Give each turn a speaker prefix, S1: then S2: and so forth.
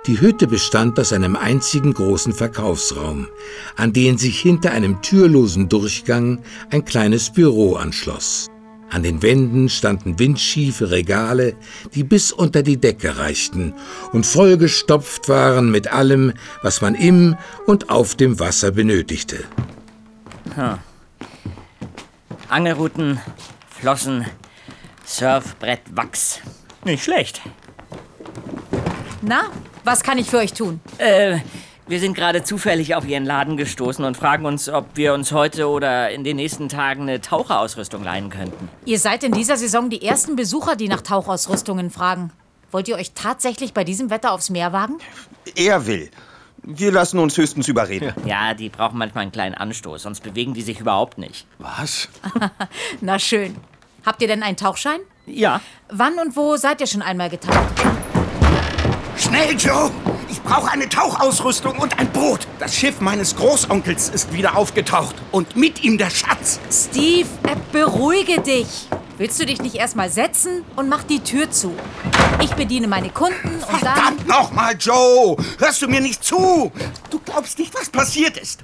S1: Die Hütte bestand aus einem einzigen großen Verkaufsraum, an den sich hinter einem türlosen Durchgang ein kleines Büro anschloss. An den Wänden standen windschiefe Regale, die bis unter die Decke reichten und vollgestopft waren mit allem, was man im und auf dem Wasser benötigte.
S2: Angelruten, Flossen, Surfbrett, Wachs. Nicht schlecht.
S3: Na, was kann ich für euch tun?
S2: Wir sind gerade zufällig auf Ihren Laden gestoßen und fragen uns, ob wir uns heute oder in den nächsten Tagen eine Taucherausrüstung leihen könnten.
S3: Ihr seid in dieser Saison die ersten Besucher, die nach Tauchausrüstungen fragen. Wollt ihr euch tatsächlich bei diesem Wetter aufs Meer wagen?
S4: Er will. Wir lassen uns höchstens überreden.
S2: Ja, die brauchen manchmal einen kleinen Anstoß, sonst bewegen die sich überhaupt nicht.
S5: Was?
S3: Na schön. Habt ihr denn einen Tauchschein?
S2: Ja.
S3: Wann und wo seid ihr schon einmal getaucht?
S6: Schnell, Joe! Ich brauche eine Tauchausrüstung und ein Boot. Das Schiff meines Großonkels ist wieder aufgetaucht. Und mit ihm der Schatz.
S3: Steve, beruhige dich. Willst du dich nicht erstmal setzen und mach die Tür zu? Ich bediene meine Kunden und dann...
S6: Verdammt nochmal, Joe! Hörst du mir nicht zu? Du glaubst nicht, was passiert ist.